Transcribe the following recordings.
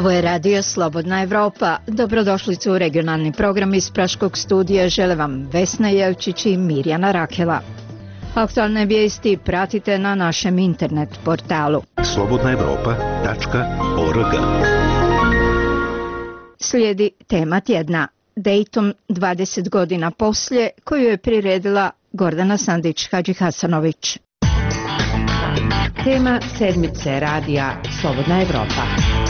Ovo je radio Slobodna Evropa. Dobrodošlicu u regionalni program iz Praškog studija. Žele vam Vesna Jelčić i Mirjana Rakela. Aktualne vijesti pratite na našem internet portalu slobodnaevropa.org. Slijedi tema tjedna. Dayton 20 godina poslije, koju je priredila Gordana Sandić-Hadžihasanović. Tema sedmice radija Slobodna Evropa.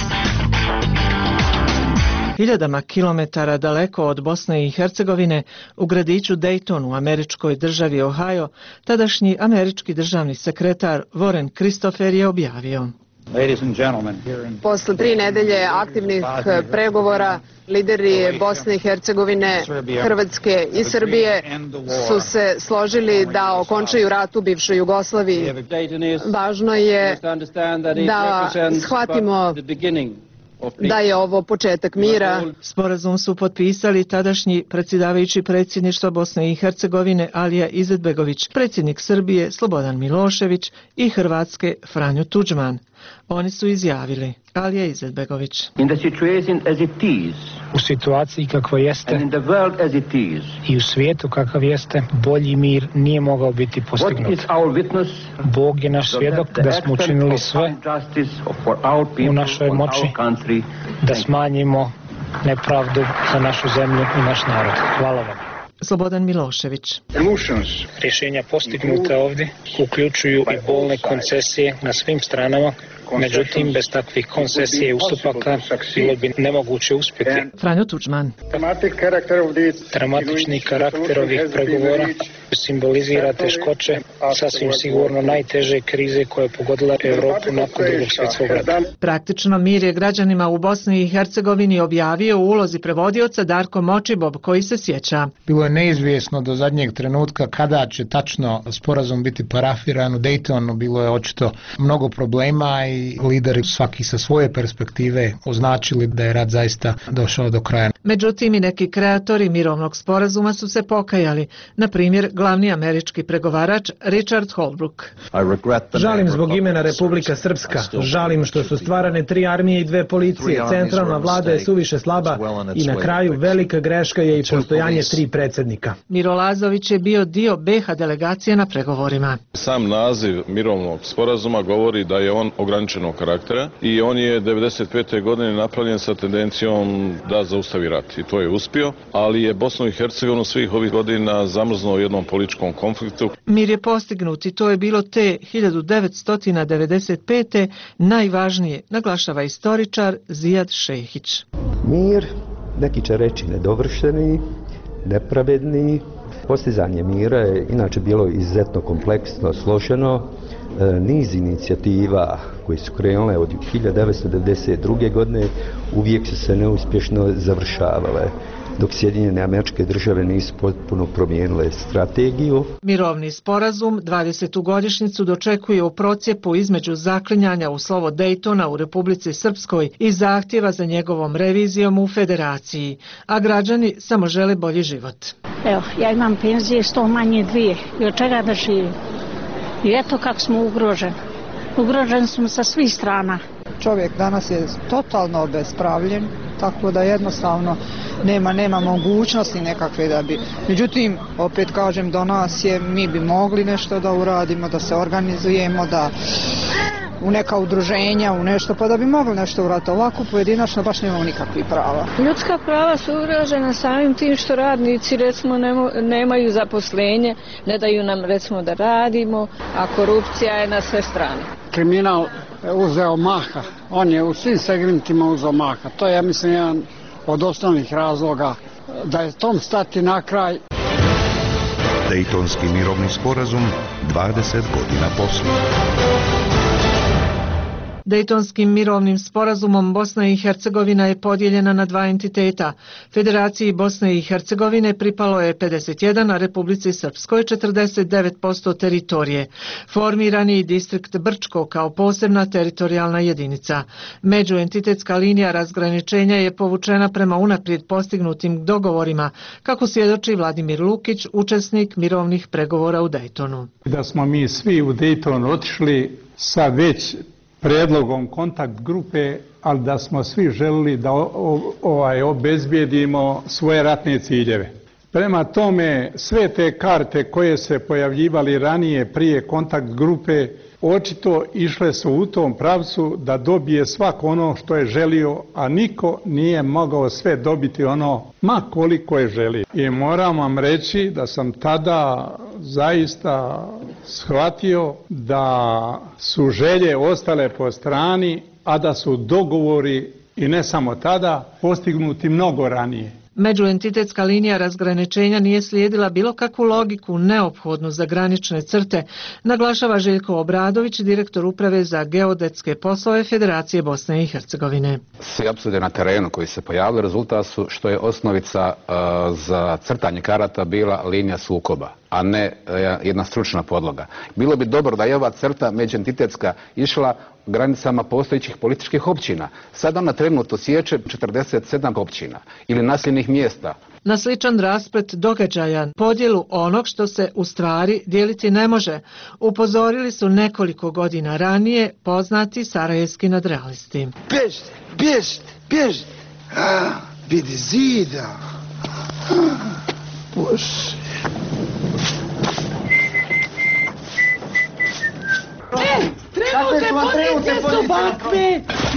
Hiljadama kilometara daleko od Bosne i Hercegovine, u gradiću Dayton u američkoj državi Ohio, tadašnji američki državni sekretar Warren Christopher je objavio: Posle 3 nedelje aktivnih pregovora, lideri Bosne i Hercegovine, Hrvatske i Srbije su se složili da okončaju rat u bivšoj Jugoslaviji. Važno je da shvatimo da je ovo početak mira. Sporazum su potpisali tadašnji predsjedavajući predsjedništva Bosne i Hercegovine Alija Izetbegović, predsjednik Srbije Slobodan Milošević i Hrvatske Franjo Tuđman. Oni su izjavili: Alija Izetbegović: U situaciji kakva jeste i u svijetu kakav jeste, bolji mir nije mogao biti postignut. Bog je naš svjedok da smo učinili sve u našoj moći da smanjimo nepravdu za našu zemlju i naš narod. Hvala vam. Slobodan Milošević: Rješenja postignuta ovdje uključuju i bolne koncesije na svim stranama. Međutim, bez takvih koncesija i ustupaka bilo bi nemoguće uspjeti. Franjo Tuđman: Dramatični karakter ovih pregovora simbolizira teškoće, sasvim sigurno najteže krize koja je pogodila Europu nakon Drugog svjetskog rata. Praktično mir je građanima u Bosni i Hercegovini objavio u ulozi prevodioca Darko Močibob, koji se sjeća: Bilo je neizvjesno do zadnjeg trenutka kada će tačno sporazum biti parafiran. U Daytonu bilo je očito mnogo problema i lideri svaki sa svoje perspektive označili da je rat zaista došao do kraja. Međutim, i neki kreatori mirovnog sporazuma su se pokajali. Na primjer, glavni američki pregovarač Richard Holbrooke: Žalim zbog imena Republika Srpska. Žalim što su stvarane 3 armije i 2 policije. Centralna vlada je suviše slaba i na kraju velika greška je i postojanje 3 predsjednika. Miro Lazović je bio dio BiH delegacije na pregovorima. Sam naziv mirovnog sporazuma govori da je on ograničenog karaktera i on je 1995. godine napravljen sa tendencijom da zaustavi rat i to je uspio, ali je Bosnu i Hercegovinu svih ovih godina zamrznuo u jednom političkom konfliktu. Mir je postignut i to je bilo te 1995. najvažnije, naglašava istoričar Zijad Šehić. Mir, neki će reći nedovršeni, nepravedni. Postizanje mira je inače bilo izuzetno kompleksno, složeno. Niz inicijativa koje su krenule od 1992. godine uvijek su se neuspješno završavale, dok Sjedinjene Američke Države nisu potpuno promijenile strategiju. Mirovni sporazum 20. godišnjicu dočekuje u procjepu između zaklinjanja u slovo Daytona u Republici Srpskoj i zahtjeva za njegovom revizijom u Federaciji, a građani samo žele bolji život. Evo, ja imam penzije 100 manje 2 i od čega da živim? I eto kako smo ugroženi. Ugroženi smo sa svih strana. Čovjek danas je totalno obespravljen, tako da jednostavno nema mogućnosti nekakve da bi. Međutim, opet kažem, do nas je, mi bi mogli nešto da uradimo, da se organizujemo, da u neka udruženja, u nešto, pa da bi mogli nešto uraditi. Ovako pojedinačno baš nemamo nikakvih prava. Ljudska prava su ugrožena samim tim što radnici recimo nemaju zaposlenje, ne daju nam recimo da radimo, a korupcija je na sve strane. Kriminal uzeo maha, on je u svim segmentima uzeo maha. To je, ja mislim, jedan od osnovnih razloga da je tom stati na kraj. Dejtonski mirovni sporazum 20 godina poslije. Dejtonskim mirovnim sporazumom Bosna i Hercegovina je podijeljena na 2 entiteta. Federaciji Bosne i Hercegovine pripalo je 51, a Republici Srpskoj 49% teritorije. Formiran je i distrikt Brčko kao posebna teritorijalna jedinica. Međuentitetska linija razgraničenja je povučena prema unaprijed postignutim dogovorima, kako svjedoči Vladimir Lukić, učesnik mirovnih pregovora u Dejtonu. Da smo mi svi u Dejtonu otišli sa već predlogom kontakt grupe ali da smo svi želili da obezbijedimo svoje ratne ciljeve. Prema tome, sve te karte koje se pojavljivali ranije prije kontakt grupe, očito išle su u tom pravcu da dobije svako ono što je želio, a niko nije mogao sve dobiti ono ma koliko je želio. I moram vam reći da sam tada zaista shvatio da su želje ostale po strani, a da su dogovori, i ne samo tada, postignuti mnogo ranije. Međuentitetska linija razgraničenja nije slijedila bilo kakvu logiku neophodnu za granične crte, naglašava Željko Obradović, direktor uprave za geodetske poslove Federacije Bosne i Hercegovine. Svi apsurde na terenu koji se pojavili rezultat su što je osnovica za crtanje karata bila linija sukoba, a ne jedna stručna podloga. Bilo bi dobro da je ova crta međuentitetska išla granicama postojećih političkih općina. Sad ona trenutno sječe 47 općina ili naseljenih mjesta. Na sličan rasplet događaja, podjelu onog što se u stvari dijeliti ne može, upozorili su nekoliko godina ranije poznati sarajevski nadrealisti. Bježite, bježite, bježite! Vidi zida! Bože! Trenutne pozicije su bakve!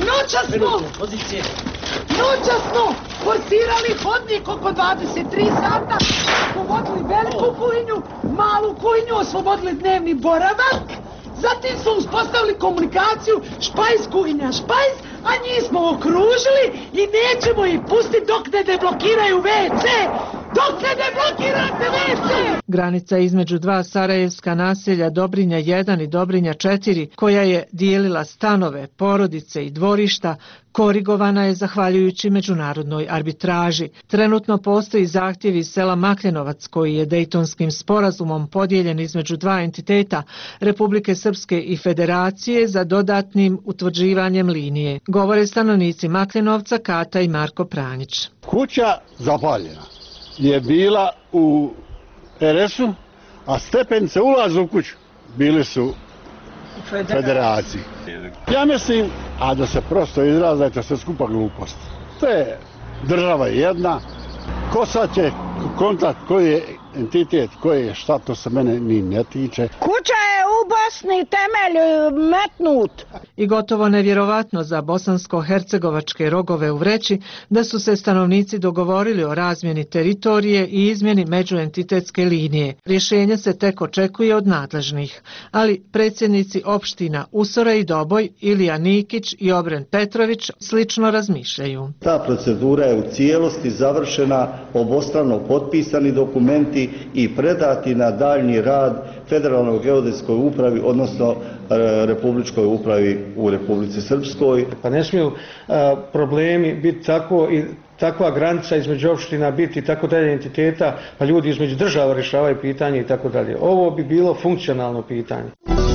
Noćas smo forsirali hodnik oko 23 sata, oslobodili veliku kuhinju, malu kuhinju, oslobodili dnevni boravak, zatim smo uspostavili komunikaciju špajs, kuhinja, špajs, a njih smo okružili i nećemo ih pustiti dok ne deblokiraju WC! Dok ne deblokirate WC! Granica između dva sarajevska naselja Dobrinja 1 i Dobrinja 4, koja je dijelila stanove, porodice i dvorišta, korigovana je zahvaljujući međunarodnoj arbitraži. Trenutno postoji zahtjev iz sela Makljenovac, koji je Dejtonskim sporazumom podijeljen između dva entiteta, Republike Srpske i Federacije, za dodatnim utvrđivanjem linije. Govore stanovnici Makljenovca, Kata i Marko Pranjić. Kuća zapaljena je bila u RS-u, a stepenice ulaza u kuću bili su u Federaciji. Ja mislim, a da se prosto izrazajte, sve skupa glupost. To je država jedna, ko sad će kontakt, koji je entitet, koji je šta, to se mene ni ne tiče. Kuća je u Bosni, temelj metnut. I gotovo nevjerovatno za bosansko-hercegovačke Rogove u Vreći da su se stanovnici dogovorili o razmjeni teritorije i izmjeni međuentitetske linije. Rješenje se tek očekuje od nadležnih, ali predsjednici opština Usora i Doboj, Ilija Nikić i Obren Petrović slično razmišljaju. Ta procedura je u cijelosti završena, obostrano potpisani dokumenti i predati na daljnji rad Federalnoj geodetskoj upravi, odnosno Republičkoj upravi u Republici Srpskoj. Pa ne smiju problemi biti tako i takva granica između opština biti tako dalje entiteta, pa ljudi između država rješavaju pitanje i tako dalje. Ovo bi bilo funkcionalno pitanje.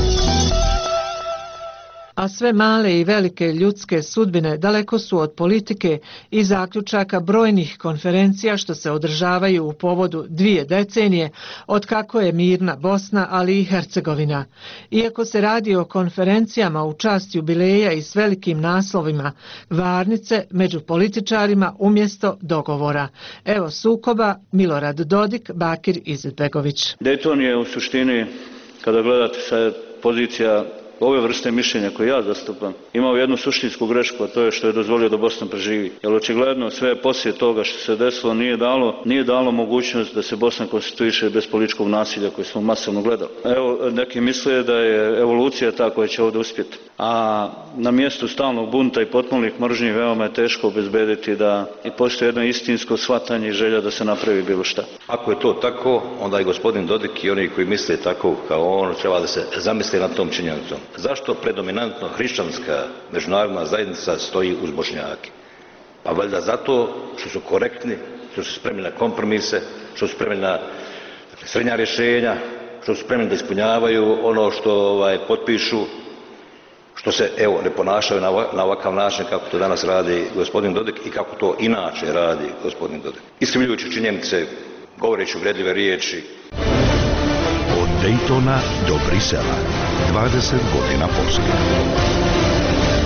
A sve male i velike ljudske sudbine daleko su od politike i zaključaka brojnih konferencija što se održavaju u povodu 2 decenije od kako je mirna Bosna, ali i Hercegovina. Iako se radi o konferencijama u čast jubileja i s velikim naslovima, varnice među političarima umjesto dogovora. Evo sukoba Milorad Dodik, Bakir Izetbegović. Dayton je u suštini, kada gledate sa pozicija ove vrste mišljenja koje ja zastupam, imao jednu suštinsku grešku, a to je što je dozvolio da Bosna preživi. Jer očigledno sve poslije toga što se desilo nije dalo mogućnost da se Bosna konstituiše bez političkog nasilja koje smo masovno gledali. Evo, neki misle da je evolucija ta koja će ovdje uspjeti. A na mjestu stalnog bunta i potpunih mržnji veoma je teško obezbediti da i postoji jedno istinsko shvatanje i želja da se napravi bilo šta. Ako je to tako, onda i gospodin Dodik i oni koji misle tako kao on treba da se zamisle nad tom činjenicom. Zašto predominantno hrišćanska međunarodna zajednica stoji uz Bošnjake? Pa valjda zato što su korektni, što su spremni na kompromise, što su spremni na srednja rješenja, što su spremni da ispunjavaju ono što potpišu, što se ne ponašaju na ovakav način kako to danas radi gospodin Dodik i kako to inače radi gospodin Dodik. Iskrivljujući činjenice, govoreći uvredljive riječi. Od Daytona do Brisela, 20 godina poslije.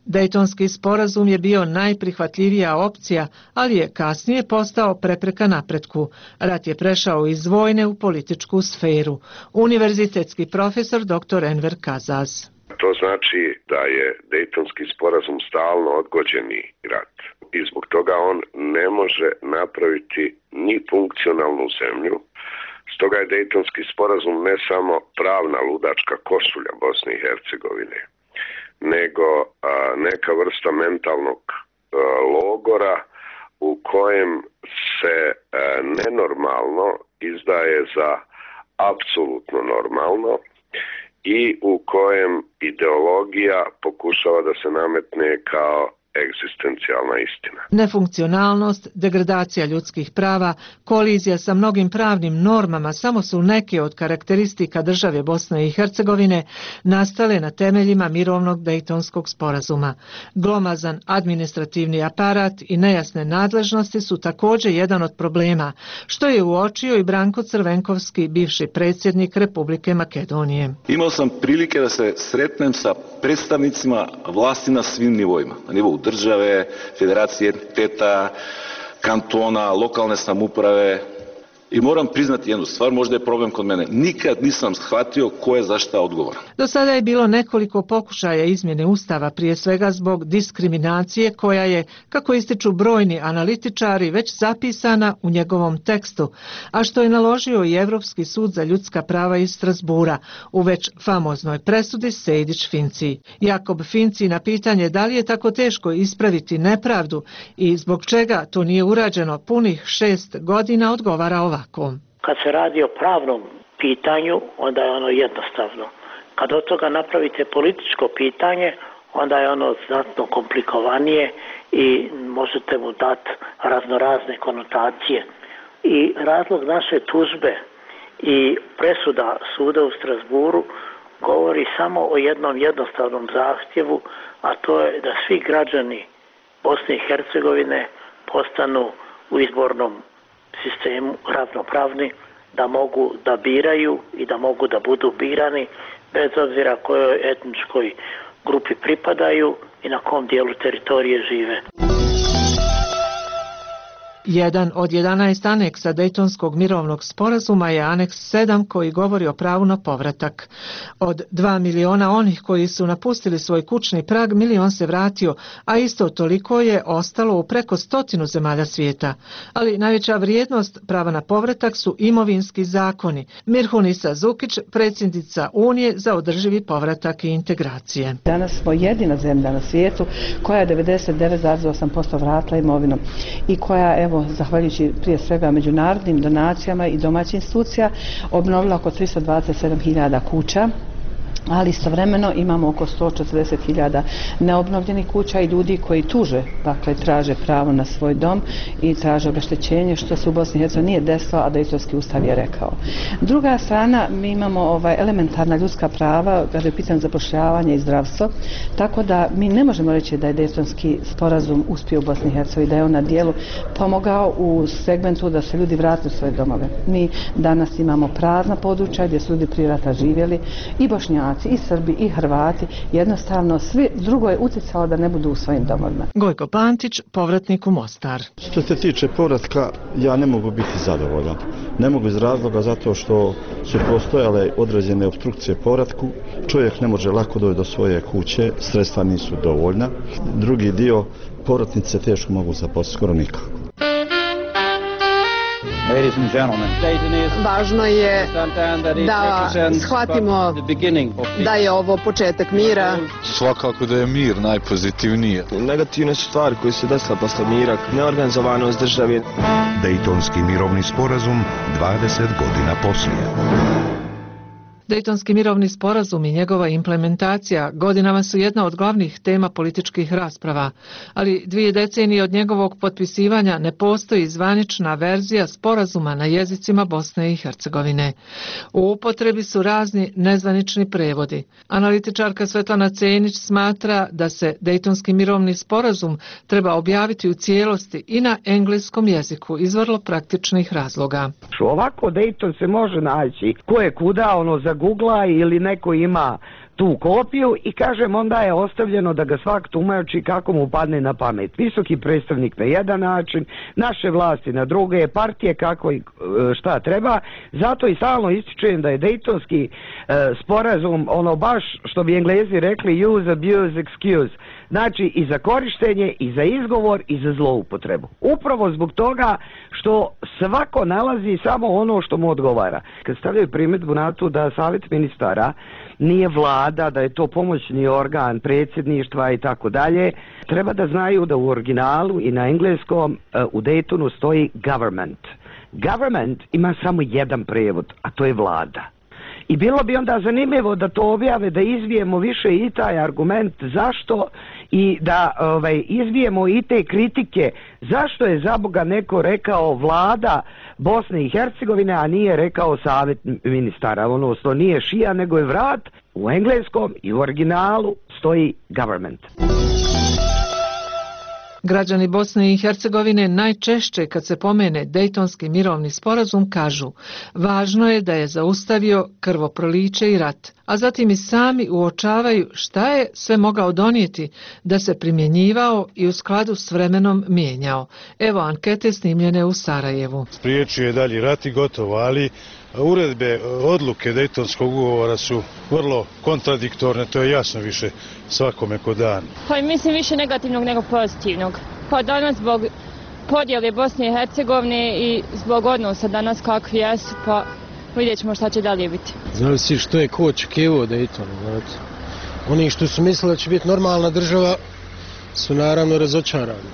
Dejtonski sporazum je bio najprihvatljivija opcija, ali je kasnije postao prepreka napretku. Rat je prešao iz vojne u političku sferu. Univerzitetski profesor dr. Enver Kazaz. To znači da je Dejtonski sporazum stalno odgođeni rat i zbog toga on ne može napraviti ni funkcionalnu zemlju. Stoga je Dejtonski sporazum ne samo pravna ludačka košulja Bosne i Hercegovine, nego neka vrsta mentalnog logora u kojem se nenormalno izdaje za apsolutno normalno i u kojem ideologija pokušava da se nametne kao egzistencijalna istina. Nefunkcionalnost, degradacija ljudskih prava, kolizija sa mnogim pravnim normama samo su neke od karakteristika države Bosne i Hercegovine nastale na temeljima mirovnog Dejtonskog sporazuma. Glomazan administrativni aparat i nejasne nadležnosti su također jedan od problema, što je uočio i Branko Crvenkovski, bivši predsjednik Republike Makedonije. Imao sam prilike da se sretnem sa predstavnicima vlasti na svim nivoima, na nivou države, federacije, entiteta, kantona, lokalne samouprave. I moram priznati jednu stvar, možda je problem kod mene. Nikad nisam shvatio ko je za šta odgovoran. Do sada je bilo nekoliko pokušaja izmjene Ustava, prije svega zbog diskriminacije koja je, kako ističu brojni analitičari, već zapisana u njegovom tekstu, a što je naložio i Europski sud za ljudska prava iz Strasbura u već famoznoj presudi Sejdić-Finci. Jakob Finci na pitanje da li je tako teško ispraviti nepravdu i zbog čega to nije urađeno punih 6 godina odgovara ovako. Kad se radi o pravnom pitanju, onda je ono jednostavno. Kad od toga napravite političko pitanje, onda je ono znatno komplikovanije i možete mu dati raznorazne konotacije. I razlog naše tužbe i presuda suda u Strasburu govori samo o jednom jednostavnom zahtjevu, a to je da svi građani Bosne i Hercegovine postanu u izbornom sistemu ravnopravni, da mogu da biraju i da mogu da budu birani bez obzira kojoj etničkoj grupi pripadaju i na kom dijelu teritorije žive. Jedan od 11 aneksa Dejtonskog mirovnog sporazuma je aneks 7 koji govori o pravu na povratak. Od 2 miliona onih koji su napustili svoj kućni prag, milion se vratio, a isto toliko je ostalo u preko 100 zemalja svijeta. Ali najveća vrijednost prava na povratak su imovinski zakoni. Mirhunisa Zukić, predsjednica Unije za održivi povratak i integracije. Danas smo jedina zemlja na svijetu koja je 99,8% vratila imovinom i koja, evo, zahvaljujući prije svega međunarodnim donacijama i domaćih institucija, obnovila oko 327.000 kuća, ali istovremeno imamo oko 140.000 neobnovljenih kuća i ljudi koji tuže, dakle traže pravo na svoj dom i traže obeštećenje, što se u Bosni i Hercegovini nije desilo, a Dejtonski ustav je rekao. Druga strana, mi imamo elementarna ljudska prava kada je pitanje zapošljavanja i zdravstvo, tako da mi ne možemo reći da je Dejtonski sporazum uspio u Bosni i Hercegovini, da je on na dijelu pomogao u segmentu da se ljudi vrate u svoje domove. Mi danas imamo prazna područja gdje su ljudi prije rata živjeli, i Bošnjaci, i Srbi, i Hrvati, jednostavno svi drugo je utjecalo da ne budu u svojim domovima. Gojko Pantić, povratnik u Mostar. Što se tiče povratka, ja ne mogu biti zadovoljan. Ne mogu iz razloga zato što su postojale određene obstrukcije povratku. Čovjek ne može lako doći do svoje kuće, sredstva nisu dovoljna. Drugi dio, povratnice teško mogu zaposliti, skoro nikako. Važno je da shvatimo da je ovo početak mira. Svakako da je mir najpozitivnije. Negativne su stvari koje se desila posle mira, neorganizovanost države. Dejtonski mirovni sporazum 20 godina poslije. Dejtonski mirovni sporazum i njegova implementacija godinama su jedna od glavnih tema političkih rasprava, ali 2 decenije od njegovog potpisivanja ne postoji zvanična verzija sporazuma na jezicima Bosne i Hercegovine. U upotrebi su razni nezvanični prevodi. Analitičarka Svetlana Cenić smatra da se Dejtonski mirovni sporazum treba objaviti u cijelosti i na engleskom jeziku iz vrlo praktičnih razloga. Ovako Dejton se može naći ko je kuda, za Googla ili neko ima tu kopiju i kažem onda je ostavljeno da ga svak tumači kako mu padne na pamet. Visoki predstavnik na jedan način, naše vlasti na druge, partije kako i šta treba. Zato i stalno ističem da je Dejtonski sporazum ono baš što bi Englezi rekli use, abuse, excuse. Znači i za korištenje, i za izgovor, i za zloupotrebu. Upravo zbog toga što svako nalazi samo ono što mu odgovara. Kad stavljaju primjedbu na to da savjet ministara nije vlada, da je to pomoćni organ predsjedništva i tako dalje, treba da znaju da u originalu i na engleskom u Daytonu stoji government. Government ima samo jedan prevod, a to je vlada. I bilo bi onda zanimljivo da to objave, da izvijemo više i taj argument zašto i da izvijemo i te kritike zašto je za Boga neko rekao vlada Bosne i Hercegovine, a nije rekao savjet ministara. Ono što nije šija nego je vrat, u engleskom i u originalu stoji government. Građani Bosne i Hercegovine najčešće kad se pomene Dejtonski mirovni sporazum kažu važno je da je zaustavio krvoproliće i rat, a zatim i sami uočavaju šta je sve mogao donijeti da se primjenjivao i u skladu s vremenom mijenjao. Evo ankete snimljene u Sarajevu. Spriječio je dalji rat i gotovo, ali uredbe, odluke Dejtonskog ugovora su vrlo kontradiktorne, to je jasno više svakome ko dan. Pa mislim više negativnog nego pozitivnog. Pa danas zbog podjele Bosne i Hercegovine i zbog odnosa danas kakvi jesu, pa vidjet ćemo šta će dalje biti. Znali si što je ko očekivao Dejton, znate. Oni što su mislili da će biti normalna država su naravno razočarani.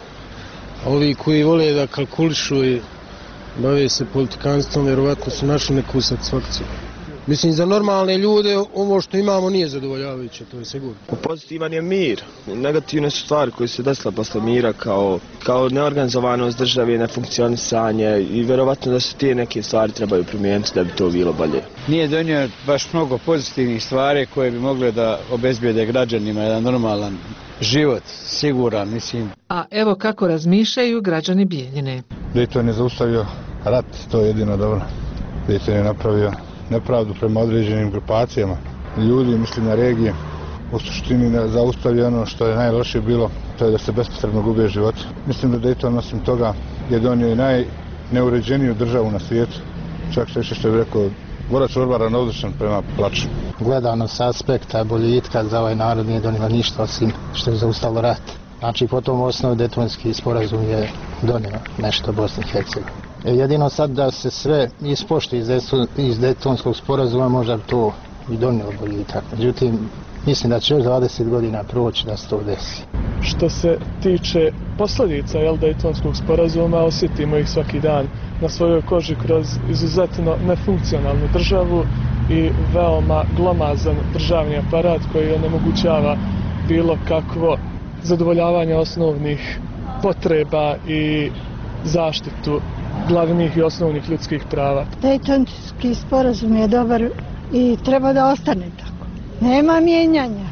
A ovi koji vole da kalkulišu i bave se politikanstvom, vjerovatno su našli neku satisfakciju. Mislim, za normalne ljude ovo što imamo nije zadovoljavajuće, to je sigurno. Pozitivan je mir. Negativne su stvari koje se desile posle mira kao neorganizovanost države, nefunkcionisanje i vjerovatno da se te neke stvari trebaju promijeniti da bi to bilo bolje. Nije donio baš mnogo pozitivnih stvari koje bi mogle da obezbijede građanima jedan normalan život, siguran, mislim. A evo kako razmišljaju građani Bijeljine. Dejton je zaustavio rat, to je jedino dobro. Dejton je napravio nepravdu prema određenim grupacijama ljudi, mislim na regije. U suštini zaustavio ono što je najlošije bilo, to je da se bespotrebno gube život. Mislim da Dejton osim toga je donio i najneuređeniju državu na svijetu. Čak što je rekao, Gorac Orbaran odličan prema plaću. Gledano s aspekta boljitka za ovaj narod nije donio ništa osim što je zaustavilo rat. Znači po tom osnovu Dejtonski sporazum je donio nešto Bosni i Hercegovini. Jedino sad da se sve ispošti iz Dejtonskog sporazuma možda to i donio boljitak. Međutim, mislim da će još 20 godina proći da se to desi. Što se tiče posljedica Dejtonskog sporazuma, osjetimo ih svaki dan na svojoj koži kroz izuzetno nefunkcionalnu državu i veoma glomazan državni aparat koji onemogućava bilo kakvo zadovoljavanje osnovnih potreba i zaštitu glavnih i osnovnih ljudskih prava. Dejtonski sporazum je dobar i treba da ostane tako. Nema mijenjanja.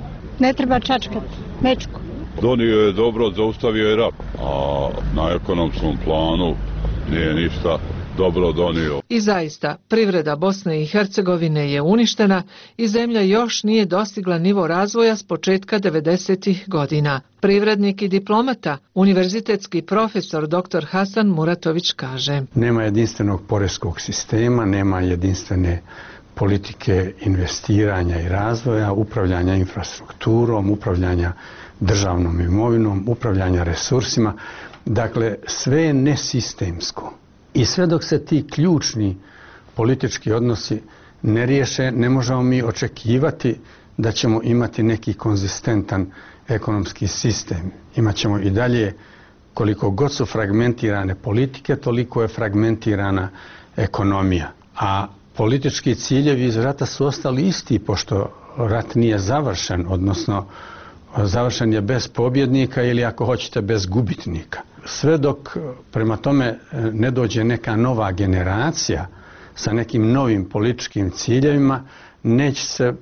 Ne treba čačkati mečku. Donio je dobro, zaustavio je rat, a na ekonomskom planu nije ništa dobro donio. I zaista, privreda Bosne i Hercegovine je uništena i zemlja još nije dostigla nivo razvoja s početka 90. godina. Privrednik i diplomata, univerzitetski profesor dr. Hasan Muratović kaže. Nema jedinstvenog poreskog sistema, nema jedinstvene politike investiranja i razvoja, upravljanja infrastrukturom, upravljanja državnom imovinom, upravljanja resursima. Dakle, sve je nesistemsko. I sve dok se ti ključni politički odnosi ne riješe, ne možemo mi očekivati da ćemo imati neki konzistentan ekonomski sistem. Imaćemo i dalje, koliko god su fragmentirane politike, toliko je fragmentirana ekonomija. A politički ciljevi iz rata su ostali isti, pošto rat nije završen, odnosno završen je bez pobjednika ili ako hoćete bez gubitnika. Sve dok prema tome ne dođe neka nova generacija sa nekim novim političkim ciljevima, neće se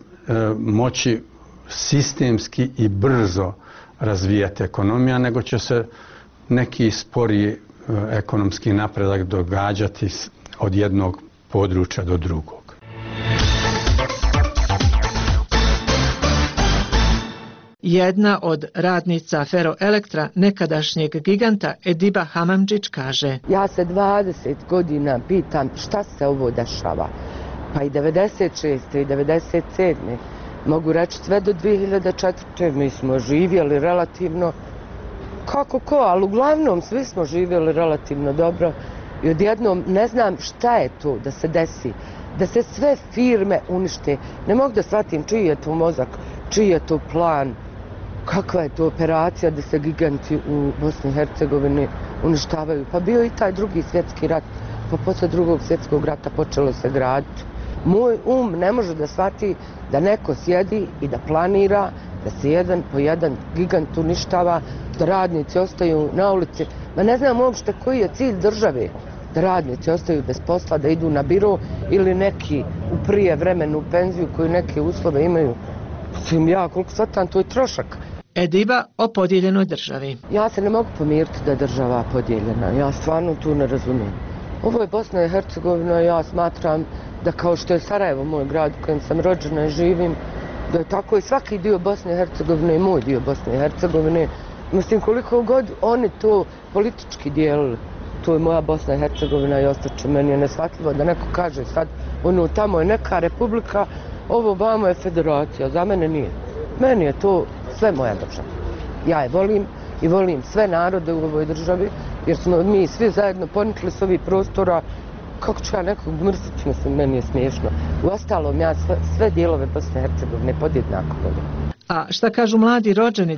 moći sistemski i brzo razvijati ekonomija, nego će se neki sporiji ekonomski napredak događati od jednog područja do drugog. Jedna od radnica Feroelektra, nekadašnjeg giganta Ediba Hamamdžić, kaže: Ja se 20 godina pitam šta se ovo dešava. Pa i 96. i 97. Mogu reći sve do 2004. Mi smo živjeli relativno kako ko, ali uglavnom svi smo živjeli relativno dobro i odjednom ne znam šta je to da se desi, da se sve firme unište. Ne mogu da shvatim čiji je to mozak, čiji je to plan, kakva je to operacija da se giganti u Bosni i Hercegovini uništavaju. Pa bio i taj drugi svjetski rat, pa posle drugog svjetskog rata počelo se graditi. Moj ne može da shvati da neko sjedi i da planira da se jedan po jedan gigant uništava, da radnici ostaju na ulici. Ma ne znam uopšte koji je cilj države, da radnici ostaju bez posla, da idu na biro ili neki u prije vremenu penziju koju neke uslove imaju. Ja koliko shvatam, to je trošak. Ediba o podijeljenoj državi. Ja se ne mogu pomiriti da je država podijeljena. Ja stvarno tu ne razumijem. Ovo je Bosna i Hercegovina i ja smatram da kao što je Sarajevo moj grad u kojem sam rođena i živim, da je tako i svaki dio Bosne i Hercegovine i moj dio Bosne i Hercegovine. Mislim, koliko god oni to politički dijelili, to je moja Bosna i Hercegovina i ostaće. Meni je neshvatljivo da neko kaže sad, tamo je neka republika, ovo vamo je federacija, za mene nije. Meni je to sve moja država. Ja je volim i volim sve narode u ovoj državi, jer smo mi svi zajedno ponikli s ovih prostora. Kako ću ja nekog mrziti, mislim, meni je smiješno. Uostalom, ja sve dijelove Bosne i Hercegovine podjednako volim. A šta kažu mladi rođeni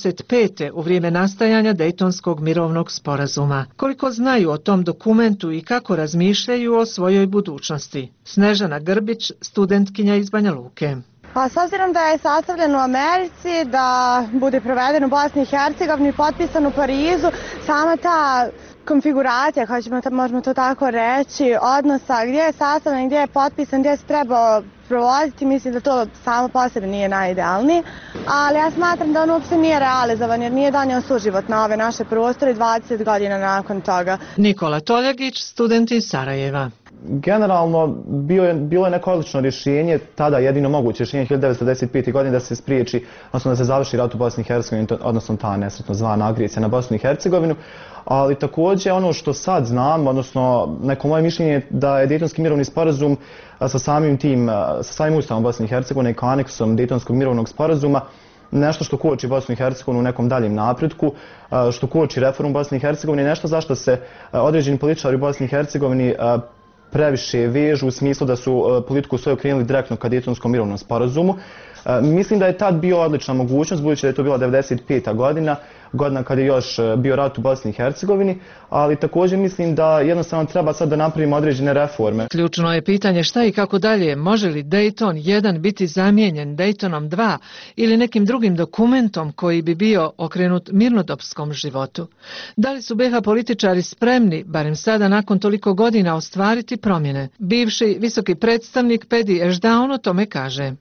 95. u vrijeme nastajanja Dejtonskog mirovnog sporazuma? Koliko znaju o tom dokumentu i kako razmišljaju o svojoj budućnosti? Snežana Grbić, studentkinja iz Banja Luke. Pa s obzirom da je sastavljen u Americi, da bude proveden u Bosni i Hercegovini, potpisan u Parizu, sama ta konfiguracija, možemo to tako reći, odnosa gdje je sastavljen, gdje je potpisan, gdje se treba provoditi, mislim da to samo po sebi nije najidealniji, ali ja smatram da on uopšte nije realizovan jer nije donio suživot na ove naše prostore 20 godina nakon toga. Nikola Toljagić, student iz Sarajeva. Generalno, bilo je neko odlično rješenje, tada jedino moguće rješenje 1995. godine da se spriječi, odnosno da se završi rat u Bosni i Hercegovini, odnosno ta nesretno zvana agresija na Bosnu i Hercegovinu. Ali također ono što sad znam, odnosno neko moje mišljenje je da je Dejtonski mirovni sporazum sa samim ustavom Bosne i Hercegovine i kao aneksom Dejtonskog mirovnog sporazuma nešto što koči Bosnu i Hercegovinu u nekom daljem napretku, što koči reformu Bosne i Hercegovine, nešto zašto se određeni političari u Bosni i Hercegovini previše vežu u smislu da su politiku svoju okrenuli direktno ka Dejtonskom mirovnom sporazumu. Mislim da je tad bio odlična mogućnost, budući da je to bila 95. godina kada je još bio rat u Bosni i Hercegovini, ali također mislim da jednostavno treba sad da napravimo određene reforme. Ključno je pitanje šta i kako dalje. Može li Dejton 1 biti zamijenjen Dejtonom 2 ili nekim drugim dokumentom koji bi bio okrenut mirnodopskom životu? Da li su BiH političari spremni, barem sada nakon toliko godina, ostvariti promjene? Bivši visoki predstavnik Pedi Ešdaun o tome kaže.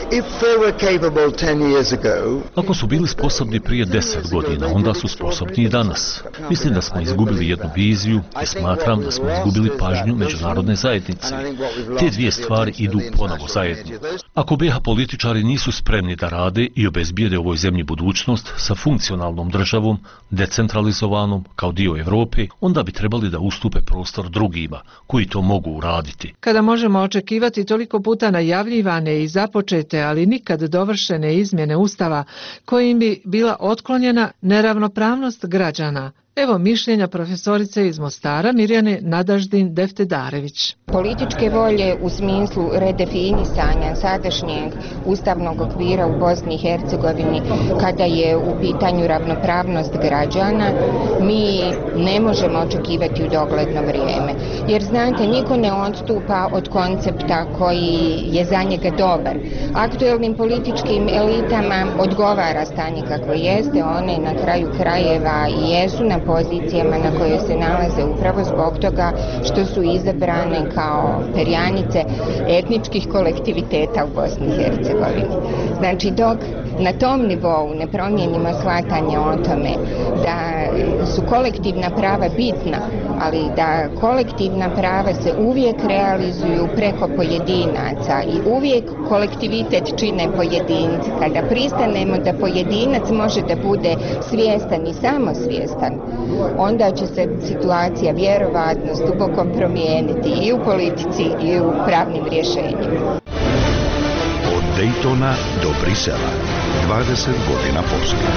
Ako su bili sposobni prije 10 godina, onda su sposobni i danas. Mislim da smo izgubili jednu viziju i smatram da smo izgubili pažnju međunarodne zajednice. Te dvije stvari idu ponovo zajedno. Ako BiH političari nisu spremni da rade i obezbijede ovoj zemlji budućnost sa funkcionalnom državom, decentralizovanom kao dio Europe, onda bi trebali da ustupe prostor drugima koji to mogu uraditi. Kada možemo očekivati toliko puta najavljivane i započete, ali nikad dovršene izmjene Ustava kojim bi bila otklonjena neravnopravnost građana? Evo mišljenja profesorice iz Mostara Mirjane Nadaždin-Deftedarević. Političke volje u smislu redefinisanja sadašnjeg ustavnog okvira u Bosni i Hercegovini kada je u pitanju ravnopravnost građana mi ne možemo očekivati u dogledno vrijeme. Jer znate, niko ne odstupa od koncepta koji je za njega dobar. Aktuelnim političkim elitama odgovara stanje kakvo jeste, one na kraju krajeva i jesu na pozicijama na koje se nalaze upravo zbog toga što su izabrane kao perjanice etničkih kolektiviteta u Bosni i Hercegovini. Znači, dok na tom nivou ne promijenimo shvatanje o tome da su kolektivna prava bitna, ali da kolektivna prava se uvijek realizuju preko pojedinaca i uvijek kolektivitet čine pojedinci. Kada pristanemo da pojedinac može da bude svjestan i samosvjestan, onda će se situacija vjerovatno s dubokom promijeniti i u politici i u pravnim rješenjima. Od Daytona do Brisela, 20 godina poslije.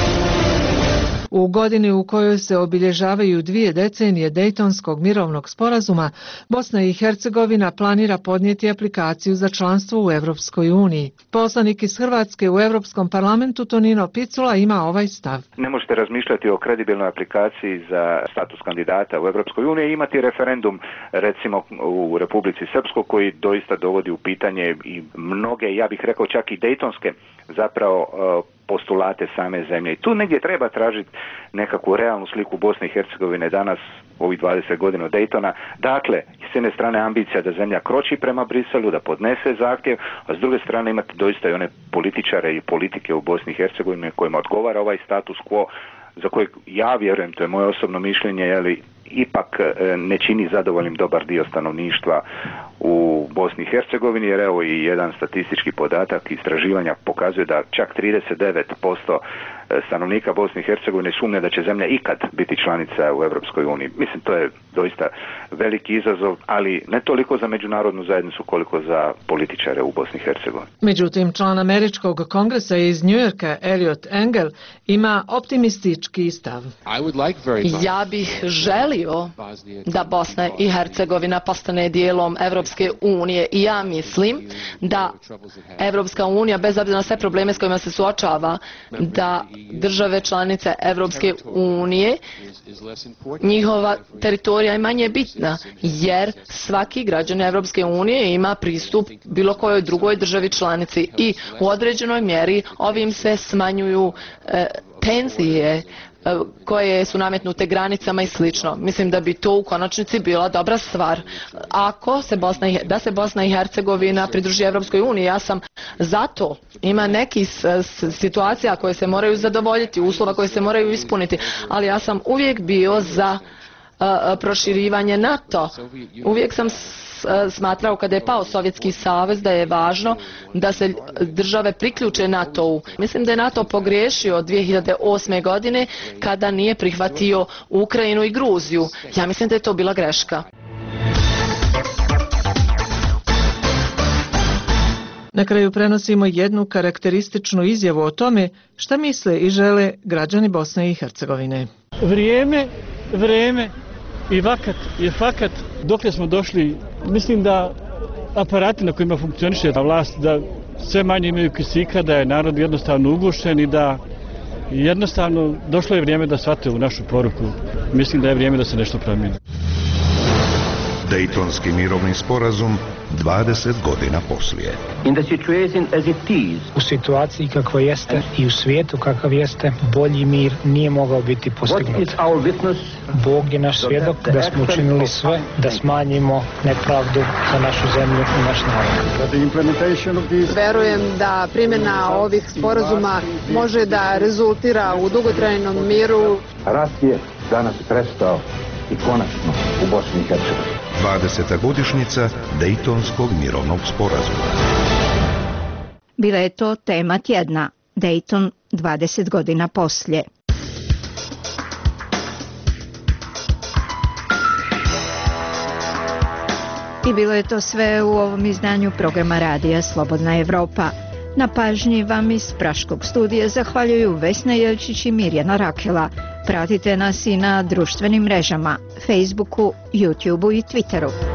U godini u kojoj se obilježavaju 2 decenije Dejtonskog mirovnog sporazuma, Bosna i Hercegovina planira podnijeti aplikaciju za članstvo u Europskoj uniji. Poslanik iz Hrvatske u Europskom parlamentu Tonino Picula ima ovaj stav. Ne možete razmišljati o kredibilnoj aplikaciji za status kandidata u Europskoj uniji i imati referendum recimo u Republici Srpskoj koji doista dovodi u pitanje i mnoge, ja bih rekao čak i dejtonske zapravo postulate same zemlje. I tu negdje treba tražiti nekakvu realnu sliku Bosne i Hercegovine danas, ovih 20 godina od Daytona. Dakle, s jedne strane ambicija da zemlja kroči prema Briselu, da podnese zahtjev, a s druge strane imate doista i one političare i politike u Bosni i Hercegovini kojima odgovara ovaj status quo, za kojeg ja vjerujem, to je moje osobno mišljenje, ipak ne čini zadovoljnim dobar dio stanovništva u Bosni i Hercegovini, jer evo i jedan statistički podatak istraživanja pokazuje da čak 39% stanovnika Bosne i Hercegovine sumnja da će zemlja ikad biti članica u Europskoj uniji. Mislim, to je doista veliki izazov, ali ne toliko za međunarodnu zajednicu koliko za političare u Bosni i Hercegovini. Međutim, član Američkog kongresa iz Njujorka, Elliot Engel, ima optimistički stav. Ja bih želio da Bosna i Hercegovina postane dijelom Europske unije i ja mislim da Europska unija, bez obzira na sve probleme s kojima se suočava, da države članice Europske unije, njihova teritorija je manje bitna, jer svaki građanin Europske unije ima pristup bilo kojoj drugoj državi članici i u određenoj mjeri ovim se smanjuju tenzije koje su nametnute granicama i slično. Mislim da bi to u konačnici bila dobra stvar. Ako se Bosna i Hercegovina pridruži Europskoj uniji, ja sam za to. Ima nekih situacija koje se moraju zadovoljiti, uslova koje se moraju ispuniti, ali ja sam uvijek bio za proširivanje NATO. Uvijek sam smatrao kada je pao Sovjetski savez da je važno da se države priključe NATO-u. Mislim da je NATO pogriješio 2008. godine kada nije prihvatio Ukrajinu i Gruziju. Ja mislim da je to bila greška. Na kraju prenosimo jednu karakterističnu izjavu o tome šta misle i žele građani Bosne i Hercegovine. Vreme i vakat je fakat. Dokle smo došli, mislim da aparati na kojima funkcioniše vlast, da sve manje imaju kisika, da je narod jednostavno ugušen i da jednostavno došlo je vrijeme da shvate u našu poruku. Mislim da je vrijeme da se nešto promijeni. Dejtonski mirovni sporazum 20 godina poslije. U situaciji kakva jeste i u svijetu kakav jeste, bolji mir nije mogao biti postignut. Bog je naš svjedok da smo učinili sve da smanjimo nepravdu za našu zemlju i naš narod. Verujem da primjena ovih sporazuma može da rezultira u dugotrajnom miru. Rat je danas prestao i konačno u Bosni i Hercegovini. 20. godišnjica Dejtonskog mirovnog sporazuma. Bila je to tema tjedna. Dejton 20 godina poslije. I bilo je to sve u ovom izdanju programa radija Slobodna Evropa. Na pažnji vam iz Praškog studija zahvaljuju Vesna Jelčić i Mirjana Rakela. Pratite nas i na društvenim mrežama, Facebooku, YouTubeu i Twitteru.